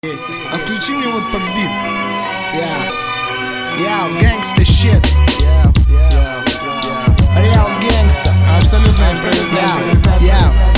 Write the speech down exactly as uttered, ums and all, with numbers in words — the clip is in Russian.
А включи мне вот под бит. Я, я, гэнгста щит. Я, я, я, реал гэнгста. Абсолютная импровизация. Я.